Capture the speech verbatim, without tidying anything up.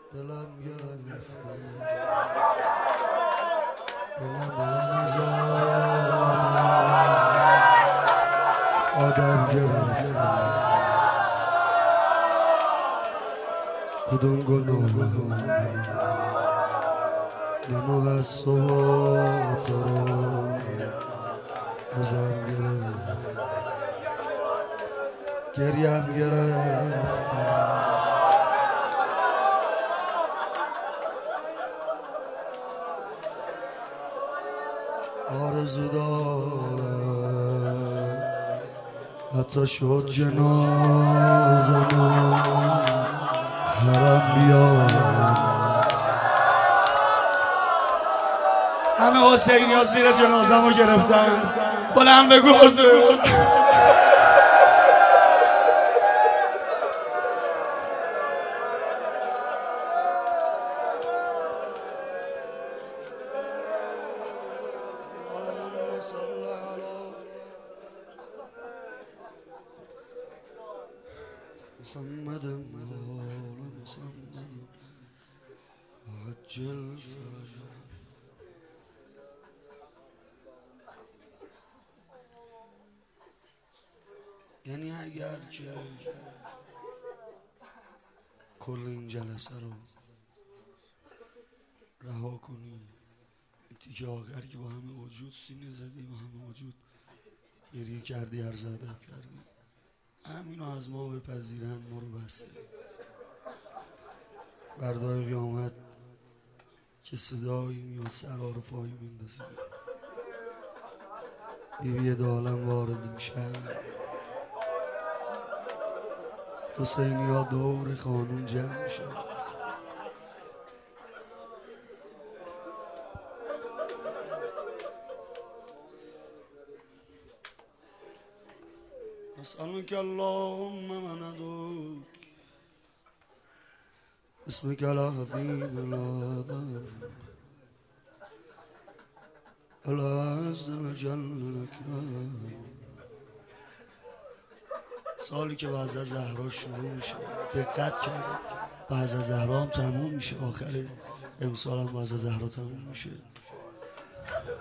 دلم گرفته دلم نزار آدم گرفته کدوم گناه منو از تو تو رو ازم گرفت گریم گرفت آرزو دارم حتی شد جنازمو حرم بیارم همه حسینی ها زیر جنازمو گرفتن بلند بگو حضور محمد آل محمد عجل فرجه یعنی اگر که کل این جلسه رو رها کنی تیکه آخر که با همه وجود سینه زدی با همه وجود گریه کردی عرض ادب کردی همینو از ما بپذیرند ما رو بسته بردای قیامت که صدایی میاد سرها رو پایی میندازی بیبی دالم وارد میشن حسینی ها دور خانون جمع میشن نسألك اللهم من ندعوك باسمك العظيم الأعظم العز الجل الأكرم سالی که بعض از زهرا شروع میشه دقت کرده بعض از زهرا هم تموم میشه آخر امسال هم بعض از زهرا تموم میشه